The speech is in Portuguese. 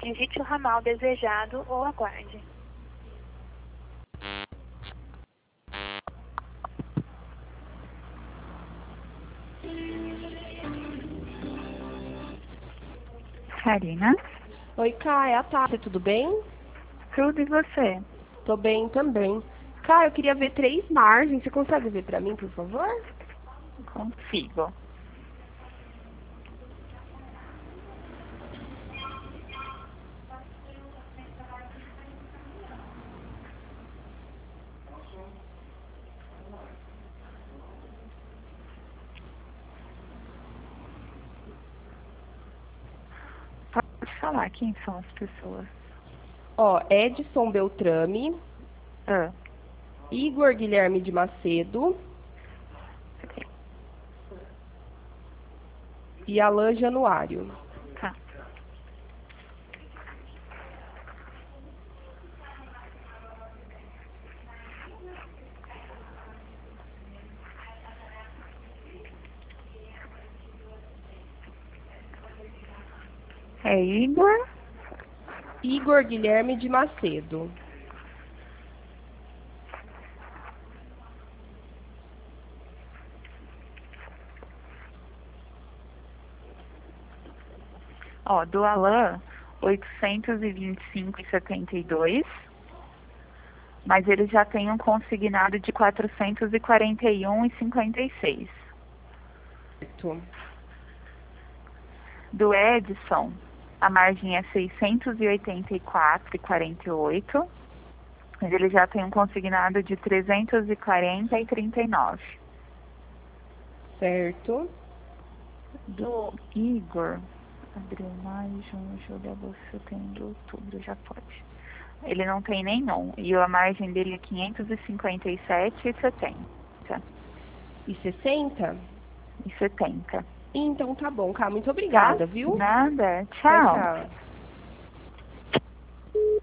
Digite o ramal desejado ou aguarde. Karina, Oi, Cá, é a Tássia, tudo bem? tudo e você? Tô bem também. Cá, eu queria ver 3 margens. Você consegue ver pra mim, por favor? Consigo. Pode falar quem são as pessoas. Ó, Edson Beltrame, Ah, Igor Guilherme de Macedo e Alain Januário. tá. É Igor? Igor Guilherme de Macedo. Ó, do Alan, 825,72. Mas ele já tem um consignado de 441,56. Certo. Do Edson, a margem é 684,48. Mas ele já tem um consignado de 340,39. Certo. Do Igor, abril, maio, junho, julho, agosto, setembro, outubro, já pode. Ele não tem nenhum. E a margem dele é 557,70. E 60? E 70. Então tá bom, Cá. Muito Tá? obrigada, viu? Nada. Tchau, Tchau. tchau.